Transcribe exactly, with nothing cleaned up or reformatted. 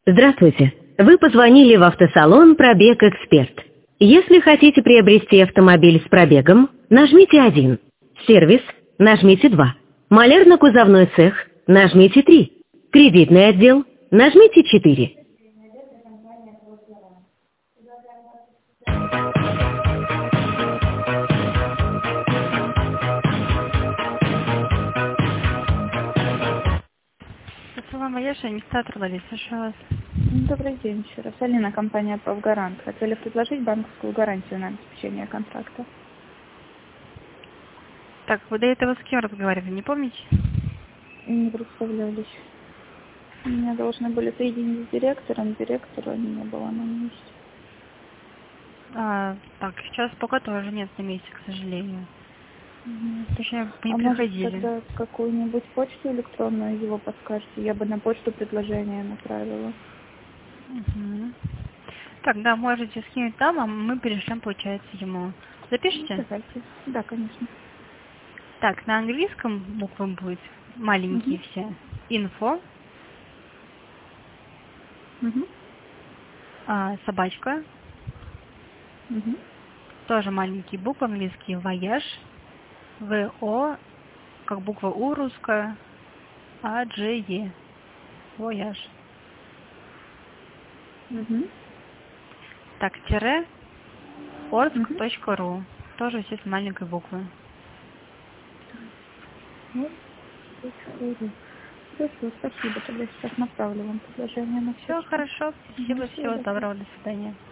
Здравствуйте. Вы позвонили в автосалон «Пробег Эксперт». Если хотите приобрести автомобиль с пробегом, нажмите один. Сервис, нажмите два. Малярно-кузовной цех, нажмите три. Кредитный отдел, нажмите четыре. Салам, я же администратор Лариса, слушаю вас. Добрый день еще раз. Алина, компания «Профгарант». Хотели предложить банковскую гарантию на обеспечение контракта. Так, вы до этого с кем разговаривали, не помните? Не представлялись. Меня должны были соединить с директором. Директора не было на месте. А, так, сейчас пока тоже нет на месте, к сожалению. Угу. Точнее, мы не а приходили. Может, тогда какую-нибудь почту электронную его подскажете? Я бы на почту предложение направила. Угу. Так, да, можете скинуть там, а мы перешлем, получается, ему. Запишите? Ну, давайте. Да, конечно. Так, на английском буквы будет маленькие Угу. все. Info, Угу. а, собачка, Угу. тоже маленькие буквы английские, voyage, В О, как буква У русская, А G E, voyage. Угу. Так, тире, орск Угу. точка ру. Тоже все с маленькой буквы. Вот. Хорошо, спасибо. Тогда сейчас направлю вам предложение на Все почту. хорошо. Угу. Спасибо. Всего Всего доброго. доброго. До свидания.